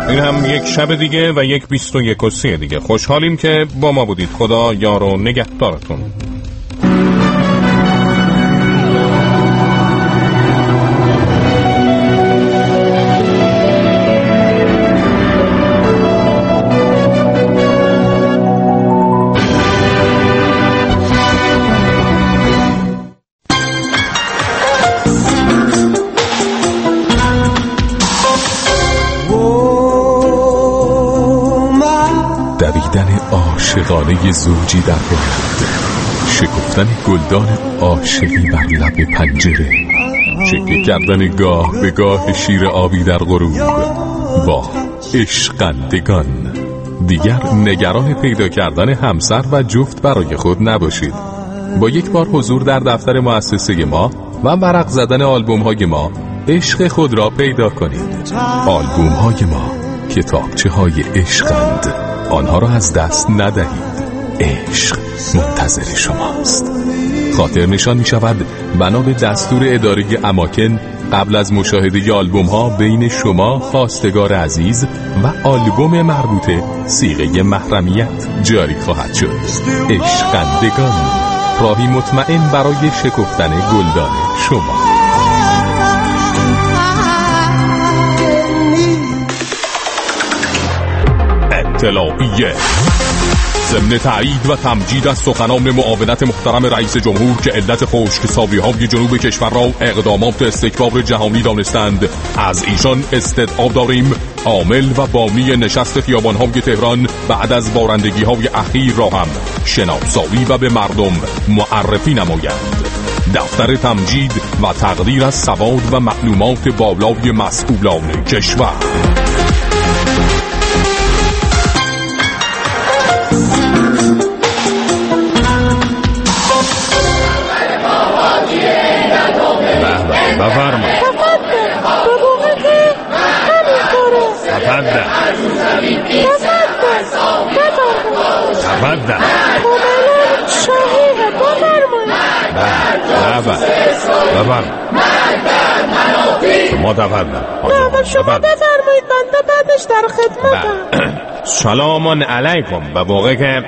این هم یک شب دیگه و یک 21 دیگه. خوشحالیم که با ما بودید. خدا یار و نگهدارتون. دویدن عاشقانه زوجی در بلند، شکفتن گلدان عاشقی بر لب پنجره، شکل کردن گاه به گاه شیر آبی در غروب با عشقندگان. دیگر نگران پیدا کردن همسر و جفت برای خود نباشید. با یک بار حضور در دفتر مؤسسه ما و ورق زدن آلبوم های ما عشق خود را پیدا کنید. آلبوم های ما کتابچه های عشقند، آنها را از دست ندهید. عشق منتظر شماست. خاطر نشان می شود بنا به دستور اداره اماکن قبل از مشاهده آلبوم ها بین شما خواستگار عزیز و آلبوم مربوطه صیغه محرمیت جاری خواهد شد. عشقندگان، راهی مطمئن برای شکفتن گلدان شما. اطلاعیه: ضمن تایید و تمجید از سخنان معاونت محترم رئیس جمهور که علت خشکسالی‌های جنوب کشور را اقدامات استکبار جهانی دانستند، از ایشان استدعا داریم عامل و بانی نشست خیابان‌های تهران بعد از بارندگی‌های اخیر را هم شناسایی و به مردم معرفی نمایند. دفتر تمجید و تقدیر از سواد و معلومات بالای مسئولان کشور. بفرمایید. به موقع که همینطوره. تفضل. تفضل. کاملا صحیحه. بفرمایید. بفرمایید. شما تفضل. نه شما بفرمایید، بنده بعدش در خدمتم. سلام علیکم. به موقع که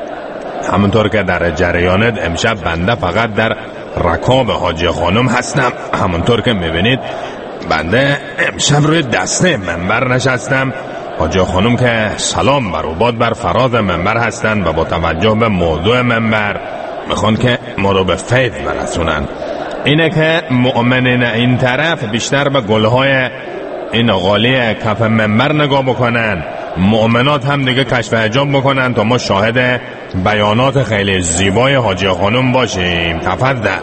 همونطور که در جریانت امشب بنده فقط در رکاب حاجی خانم هستم. همونطور که میبینید بنده امشب روی دسته منبر نشستم. حاجی خانم که سلام بر و باد بر فراز منبر هستن و با توجه به موضوع منبر میخوان که ما رو به فیض برسونن. اینه که مؤمنین این طرف بیشتر به گلهای این غالی کف منبر نگاه بکنن، مؤمنات هم دیگه کشف حجاب بکنن تا ما شاهد بیانات خیلی زیبای حاجی خانم باشیم. تفضل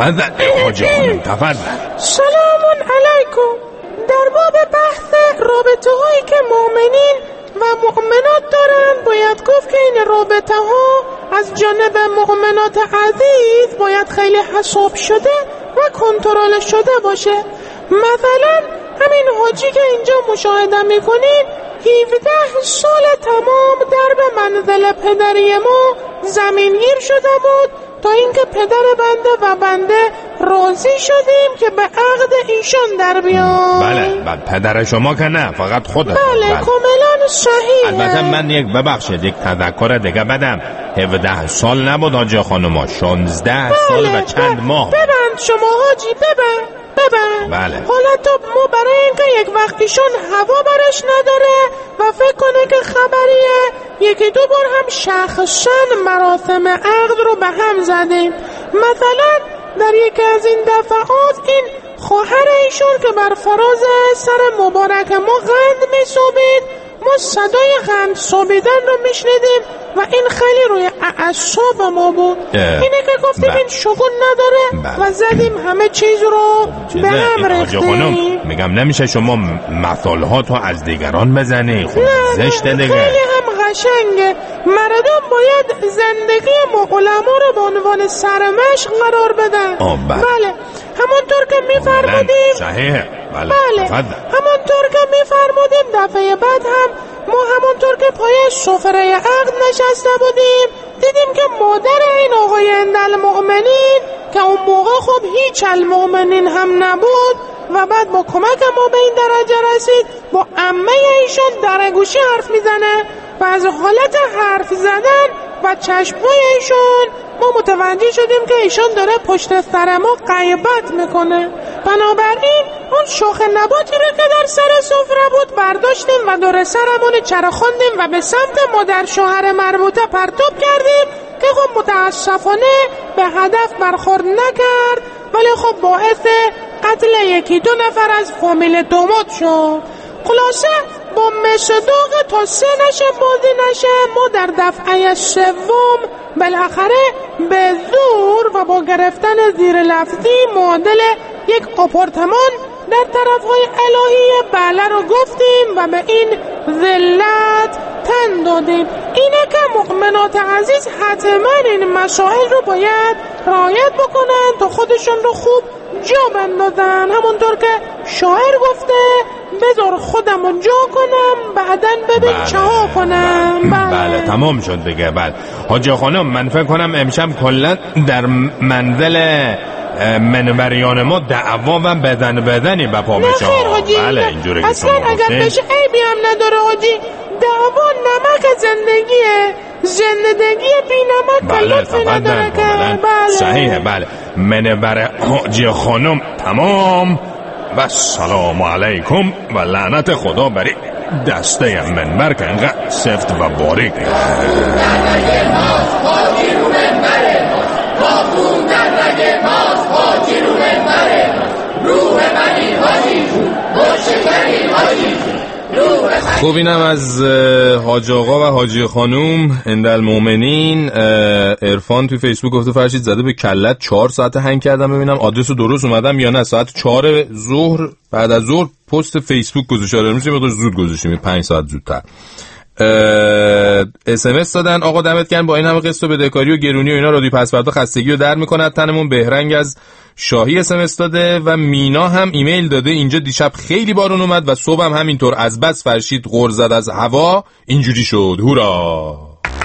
حاجی خانم، تفضل. سلام علیکم. در باب بحث رابطه هایی که مؤمنین و مؤمنات دارن باید گفت که این رابطه ها از جانب مؤمنات عزیز باید خیلی حساب شده و کنترل شده باشه. مثلا همین حاجی که اینجا مشاهده میکنین 17 سال تمام در به منزل پدری ما زمینگیر شده بود تا اینکه پدر بنده و بنده راضی شدیم که به عقد ایشان در بیان. بله پدر شما که نه، فقط خودت. بله کاملا صحیحه. البته من یک تذکر دیگه بدم. 17 سال نبود حاجی خانم، 16 سال و چند ماه. ببند شما حاجی، ببند. بله. حالا تو ما برای اینکه یک وقتیشون هوا برش نداره و فکر کنه که خبریه، یکی دو بار هم شخصا مراسم عقد رو به هم زدیم. مثلا در یکی از این دفعات این خواهر ایشون که بر فراز سر مبارک ما قند می‌سوبید، ما صدای قند سوبیدن رو میشنیدیم و این خیلی روی اعصاب ما بود. اینه که گفتیم این شگون نداره و زدیم همه چیز رو به هم ریختیم. میگم نمیشه شما مثال‌هاتو از دیگران بزنی؟ خب زشته دیگه. خیلی هم قشنگه. مردم باید زندگی ما علما رو به عنوان سرمشق قرار بدن. بله همونطور که میفرمودیم. صحیحه. بله همونطور که میفرمودیم دفعه بعد هم ما همونطور که پای سفره عقد نشسته بودیم دیدیم که مادر این آقای المؤمنین که اون موقع خب هیچ المؤمنین هم نبود و بعد با کمک ما به این درجه رسید با عمه ایشان در گوشی حرف میزنه و از حالت حرف زدن و چشمای ایشون ما متوجه شدیم که ایشان داره پشت سر ما غیبت میکنه. بنابراین اون شاخ نباتی رو که در سر سفره بود برداشتیم و دور سرمون چرخاندیم و به سمت مادر شوهر مربوطه پرتاب کردیم که خب متاسفانه به هدف برخورد نکرد، ولی خب باعث قتل 1-2 نفر از فامیل داماد شد. خلاصه با مصداق تا 3 نشه بازی نشه ما در دفعه 3 بالاخره به زور و با گرفتن زیر لفظی معادل یک آپارتمان در طرفهای الهی بله رو گفتیم و به این ذلت تن دادیم. اینه که مؤمنات عزیز حتما این مسائل رو باید رعایت بکنن تا خودشون رو خوب جا بندازن. همونطور که شاعر گفته بذار خودم رو جا کنم بعدن ببین چه ها کنم. بله تمام شد دیگه. بله حاجی خانم من فکر کنم امشب کلا در منزل منبریان ما دعوا و بدنی بپا بشه. بله اینجوری که اصلا اگر بشه عیبی هم نداره حاجی. دعوا نمک زندگیه، زندگی بی نمک لطفی نداره که. بله صحیحه. بله منبر حاجی خانم تمام و سلام علیکم و لعنت خدا بری دسته منبر که اینقدر سفت و باریک. خوب اینم از حاج آقا و حاجی خانوم اندالمومنین. عرفان توی فیسبوک گفته فرشید زده به کلت 4 ساعت هنگ کردم ببینم آدرس درست اومدم یا نه. ساعت 4 ظهر بعد از ظهر پست فیسبوک گذاشته میشه زود گذاشتیم 5 ساعت زودتر. SMS دادن آقا دمت گرم با این همه قسط و بدهکاری و گرونی و اینا رادیو پسوردا خستگی رو در میکنه تنمون. بهرنگ از شاهی SMS داده و مینا هم ایمیل داده اینجا دیشب خیلی بارون اومد و صبح هم همینطور از بس فرشید غر زد از هوا اینجوری شد. هورا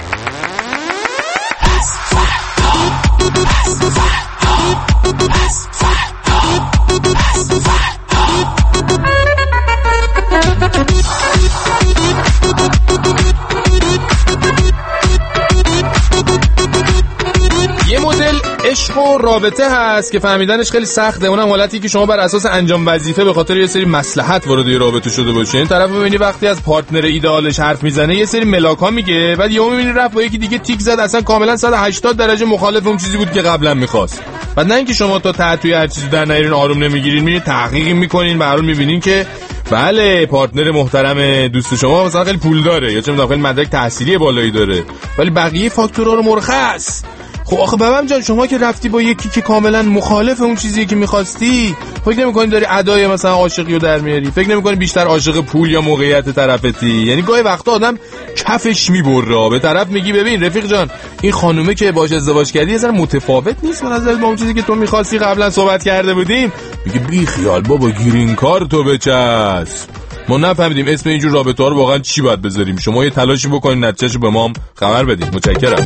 یه مدل عشق و رابطه هست که فهمیدنش خیلی سخته. اونم حالتی که شما بر اساس انجام وظیفه به خاطر یه سری مصلحت وارد یه رابطه شده باشی. این طرف ببینی وقتی از پارتنر ایدئالش حرف میزنه یه سری ملاکا میگه، بعد یهو میبینی رفت با یکی دیگه تیک زد اصلا کاملا 180 درجه مخالف اون چیزی بود که قبلا می‌خواست. بعد نه اینکه شما تا تعطیل هر چیزی در نیارین آروم نمیگیرین، میرین تحقیق میکنین به هر حال میبینین که بله پارتنر محترم دوست شما مثلا خیلی پول داره یا چه می‌دونم خیلی مدرک تحصیلی بالایی داره ولی بقیه فاکتورها رو مرخص. خب آخه بابام جان شما که رفتی با یکی که کاملا مخالف اون چیزی که می‌خواستی فکر نمی‌کنی داری ادای مثلا عاشقی رو در میاری؟ فکر نمی‌کنی بیشتر عاشق پول یا موقعیت طرفتی؟ یعنی گاهی وقتا آدم کفش میبره به طرف میگی ببین رفیق جان این خانومه که باهاش ازدواج کردی یه ذره متفاوت نیست به نظر با اون چیزی که تو می‌خواستی قبلا صحبت کرده بودیم. میگه بی خیال بابا گرین کار تو بچسب. ما نفهمیدیم اسم اینجور رابطه‌ها رو واقعا چی باید بذاریم. شما یه تلاشی بکنین نتیجه‌شو به ما هم خبر بدید. متشکرم.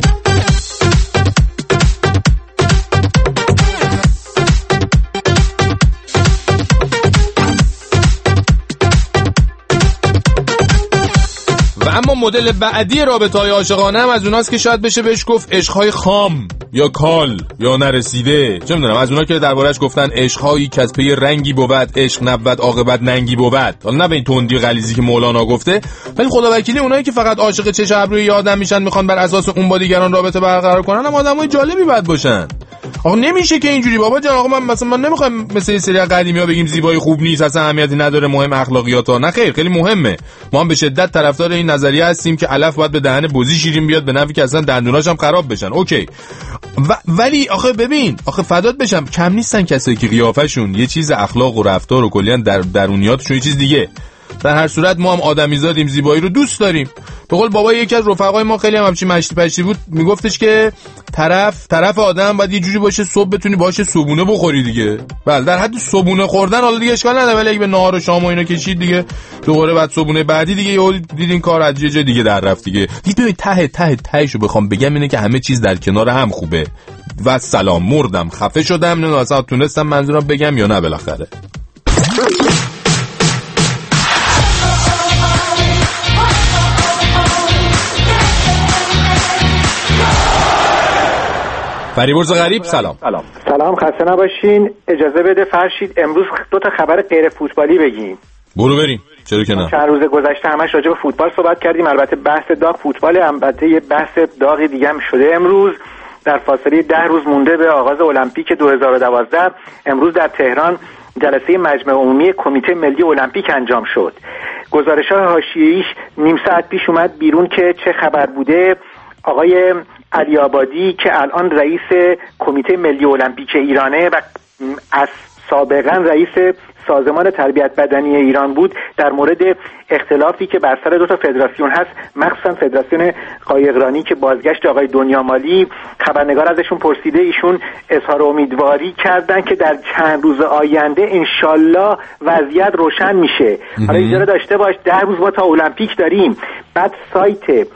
اما مدل بعدی رابطه‌های عاشقانه هم از اوناست که شاید بشه بهش گفت عشق‌های خام یا کال یا نرسیده. چه می‌دونم از اونا که درباره‌اش گفتن عشق‌هایی که از پی رنگی بود عشق نبود عاقبت ننگی بود. حالا نه به این تندی غلیظی که مولانا گفته، ولی خدا وکیلی اونایی که فقط عاشق چش ابروی آدم میشن میخوان بر اساس اون با دیگران رابطه برقرار کنن هم آدمای جالبی باید باشن. آخه نمیشه که اینجوری بابا جان. آقا من نمیخوام مثل این سری قدیمی‌ها بگیم زیبایی خوب نیست اصلا اهمیتی نداره مهم اخلاقیات‌ها. نه خیر خیلی مهمه. ما هم به شدت طرفدار این نظریه هستیم که علف باید به دهن بزی شیرین بیاد به نفعی که اصلا دندوناش هم خراب بشن. اوکی ولی آخه ببین آخه فدات بشم کم نیستن کسایی که قیافشون یه چیز اخلاق و رفتار و کلاً درونیاتشون یه چیز دیگه. در هر صورت ما هم آدمیزادیم زیبایی رو دوست داریم. به قول بابا یکی از رفقای ما خیلی هم همچین مشتی پشتی بود میگفتش که طرف آدم باید یه جوری باشه صبح بتونی باشه صبونه بخوری دیگه. بله در حد صبونه خوردن حالا دیگه اشکال نداره ولی اگه به نهار و شام و اینا کشید دیگه دوباره بعد صبونه بعدی دیگه یهو دیدین کار از یه جای دیگه در رفت دیگه. ببین تهشو بخوام بگم اینه که همه چیز در کنار هم خوبه. و سلام مردم خفه شدم نه اصلا تونستم منظورم بگم یا نه بالاخره. فریبرز غریب سلام. سلام، خسته نباشین. اجازه بده فرشید امروز 2 خبر غیر فوتبالی بگیم. برو بریم، چرا که نه. چند روز گذشته همش راجع به فوتبال صحبت کردیم، البته بحث داغ فوتبال، البته یه بحث داغی دیگه هم شده امروز. در فاصله 10 روز مونده به آغاز المپیک 2012 امروز در تهران جلسه مجمع عمومی کمیته ملی المپیک انجام شد. گزارش‌های حاشیه‌ایش نیم ساعت پیش اومد بیرون که چه خبر بوده. آقای علی آبادی که الان رئیس کمیته ملی المپیک ایرانه و از سابقا رئیس سازمان تربیت بدنی ایران بود، در مورد اختلافی که بر سر 2 فدراسیون هست، مخصوصا فدراسیون قایقرانی که بازگشت آقای دنیامالی، خبرنگار ازشون پرسیده، ایشون اظهار امیدواری کردن که در چند روز آینده انشالله وضعیت روشن میشه. حالا اجازه داشته باش 10 روز ما تا المپیک داریم. بعد سایت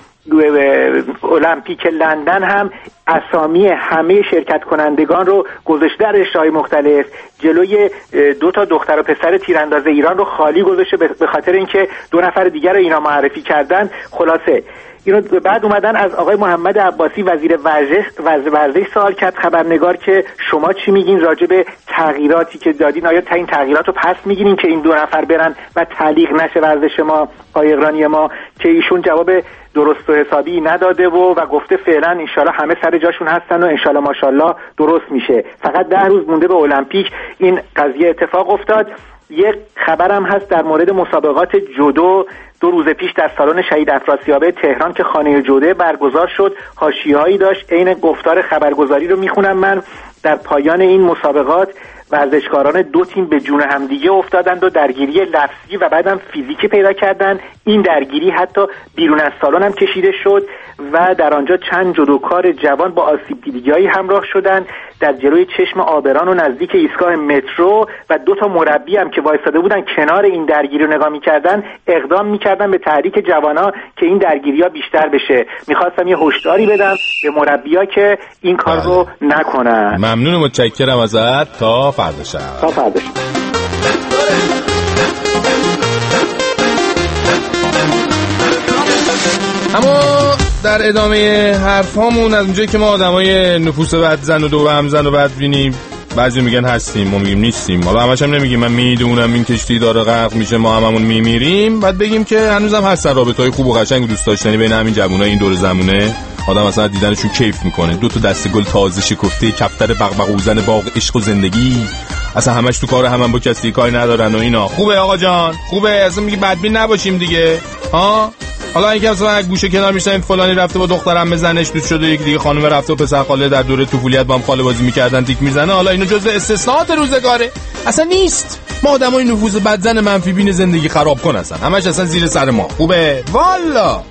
المپیک لندن هم اسامی همه شرکت کنندگان رو گذاشته در رشته‌های مختلف، جلوی 2 دختر و پسر تیرانداز ایران رو خالی گذاشته به خاطر اینکه 2 نفر دیگر رو اینا معرفی کردن. خلاصه اینو بعد اومدن از آقای محمد عباسی وزیر ورزش سوال کرد خبرنگار که شما چی میگین راجع به تغییراتی که دادین، آیا این تغییرات رو پس میگیرین که این 2 نفر برن و تعلیق نشه ورزش ما، قایقرانی ما؟ که ایشون جواب درست و حسابی نداده و گفته فعلا انشالله همه سر جاشون هستن و انشالله ماشاءالله درست میشه. فقط 10 روز مونده به المپیک این قضیه اتفاق افتاد. یک خبرم هست در مورد مسابقات جودو. 2 روز پیش در سالن شهید افراسیابه تهران که خانه جودو برگزار شد، حاشیه‌هایی داشت. عین گفتار خبرگزاری رو میخونم من. در پایان این مسابقات ورزشکاران 2 تیم به جون همدیگه افتادند و درگیری لفظی و بعدم فیزیکی پیدا کردند. این درگیری حتی بیرون از سالن هم کشیده شد و در آنجا چند جودوکار جوان با آسیب دیدگی‌هایی همراه شدند. در جلوی چشم آبران و نزدیک ایستگاه مترو و 2 مربی هم که وایساده بودن کنار این درگیری رو نگاه می‌کردن، اقدام می‌کردن به تحریک جوانا که این درگیری‌ها بیشتر بشه. می‌خواستم یه هشداری بدم به مربی‌ها که این کار رو نکنن. ممنون، متشکرم ازت. تا فردا شب. اما در ادامه حرفامون از اونجایی که ما آدمای نفوس بد زن و دور هم زن و بد بینیم، بعضی میگن هستیم، ما میگیم نیستیم. حالا همش هم نمیگیم من میدونم این کشتی داره غرق میشه ما هممون میمیریم. بعد بگیم که هنوزم هستن رابطه‌های خوب و قشنگ و دوست داشتنی بین همین جوونای این دور زمونه. آدم اصلا دیدنشون کیف میکنه. 2 دسته گل تازه شکفته، کفتر بغبغوزن باغ عشق و زندگی، اصلا همش تو کار همون با کسی کاری ندارن و اینا. خوبه آقا جان، خوبه. اصلا میگی بدبین نباشیم دیگه ها. حالا اینکه مثلا گوشه کنار میشن فلانی رفته با دخترم بزنش دوست شده، یک دیگه خانم رفته و پسر خاله در دوره طفولیت با هم خاله بازی میکردن تیک میزنه. حالا اینو جزء استثناءات روزگاره، اصلا نیست. ما آدمای نفوذ بدزن منفی بین زندگی خراب کن اصلا همش اصلا زیر سر ما. خوبه والا.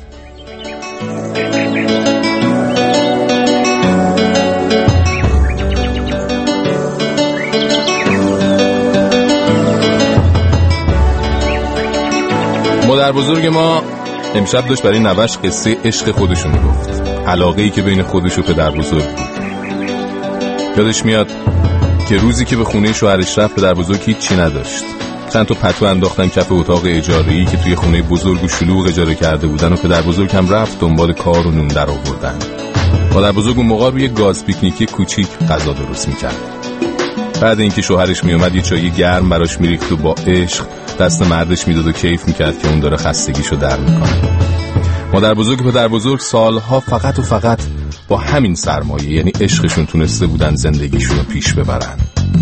مادر بزرگ ما امشب داشت برای نوش قصه عشق خودشون میگفت، علاقه‌ای که بین خودش و پدر بزرگ بود. یادش میاد که روزی که به خونه شوهرش رفت، پدر بزرگ هیچی نداشت. چند تا پتو انداختن کف اتاق اجاره‌ای که توی خونه بزرگ و شلوغ اجاره کرده بودن و پدر بزرگ هم رفت دنبال کار و نون در آوردن. مادر بزرگ اون موقع روی گاز پیکنیکی کوچیک غذا درست میکرد. بعد اینکه شوهرش میومد یه چای گرم براش میریخت و با عشق دست مردش میداد و کیف میکرد که اون داره خستگیشو در میکنه. مادر بزرگ و پدر بزرگ سالها فقط و فقط با همین سرمایه یعنی عشقشون تونسته بودن زندگیشون رو پیش ببرن.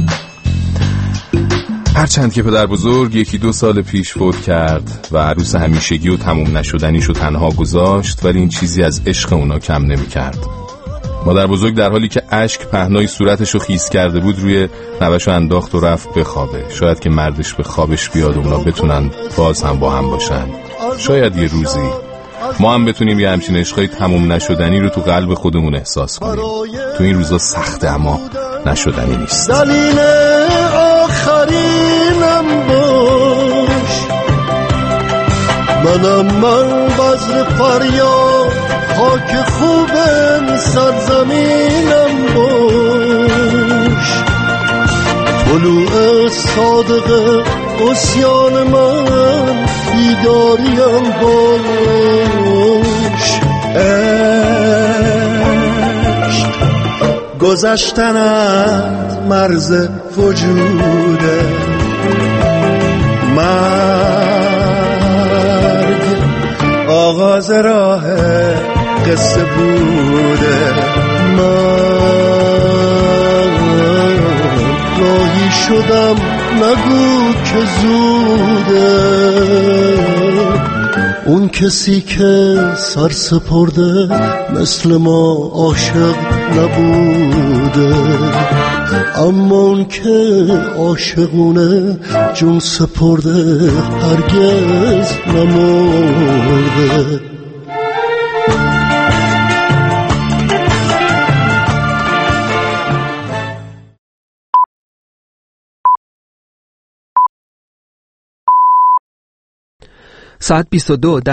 هرچند که پدر بزرگ 1-2 سال پیش فوت کرد و عروس همیشگی و تموم نشدنیشو تنها گذاشت، ولی این چیزی از عشق اونا کم نمی کرد. مادر بزرگ در حالی که اشک پهنای صورتشو خیس کرده بود روی نوشو انداخت و رفت بخوابه. شاید که مردش به خوابش بیاد و اونا بتونن باز هم با هم باشن. شاید یه روزی ما هم بتونیم یه همچین عشقای تموم نشدنی رو تو قلب خودمون احساس کنیم. تو این روزا سخته اما نشدنی نیست. دلیل آخرینم باش، من بذر فریاد خاک خوبم سرزمینم باش. طلوع صادق عصیان من بیداریم باش. عشق گذشتن از مرز وجوده، مرگ آغاز راه قصه بوده. من راهی شدم نگو که زوده، اون کسی که سر سپرده مثل ما عاشق نبوده، اما اون که عاشقونه جون سپرده هرگز نمرده. ساعت 22